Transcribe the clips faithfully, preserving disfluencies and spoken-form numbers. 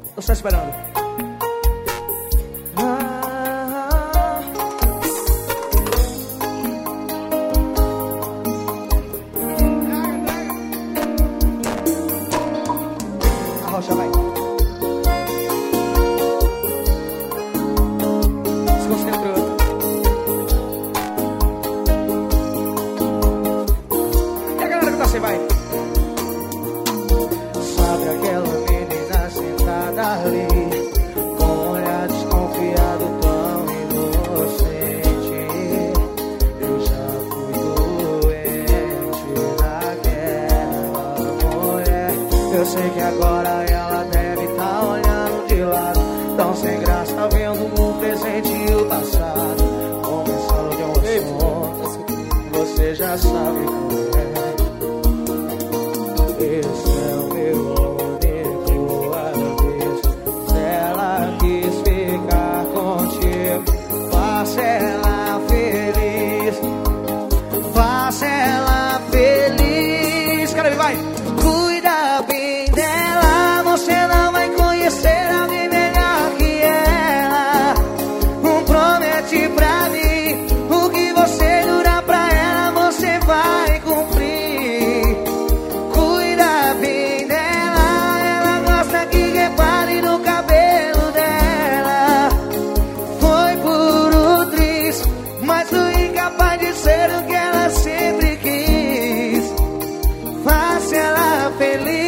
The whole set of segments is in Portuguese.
Tô só esperando. A rocha vai. Se concentrou. E a galera que tá assim, vai. Sabe aquela menina sentada ali, com um olhar desconfiado tão inocente? Eu já fui doente daquela mulher. Eu sei que agora ela deve tá olhando de lado, tão sem graça vendo o presente e o passado, começando de um som. Você já sabe como é. Esse é o meu único adeus. Se ela quis ficar contigo, faça ela feliz, faça ela feliz. Cara, vai. Cuida bem dela, você não vai conhecer alguém melhor que ela. Um promete pra mim, o que você jurar pra ela, você vai cumprir. Ser o que ela sempre quis, faça ela feliz.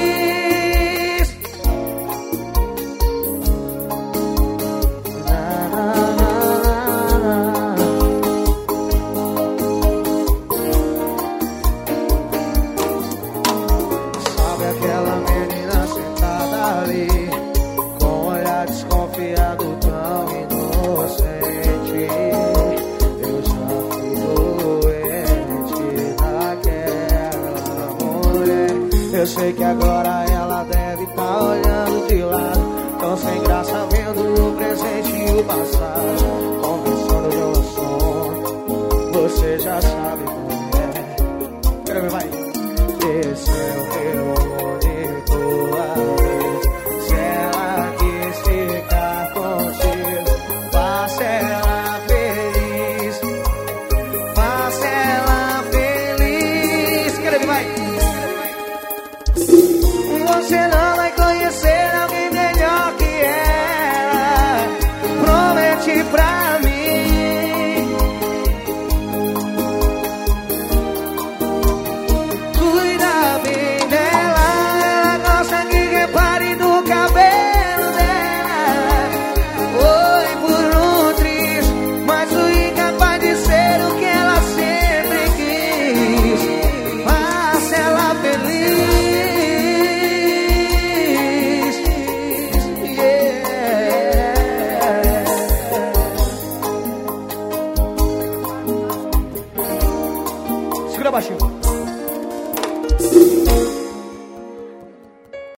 Sabe aquela menina sentada ali, com um olhar desconfiado tão inocente? Eu sei que agora ela deve tá olhando de lado, tão sem graça vendo o presente e o passado, conversando de um som. Você já sabe como é. Quero ver, vai. Esse é o meu único adeus. Se ela quis ficar contigo, faça ela feliz, faça ela feliz. Quero ver, vai. Você não vai conhecer alguém melhor que ela. Promete pra mim. Cuida bem dela, ela gosta que repare no cabelo dela. Oi por um triz, mas o incapaz de ser o que ela sempre quis. Faça ela feliz. Segura baixinho.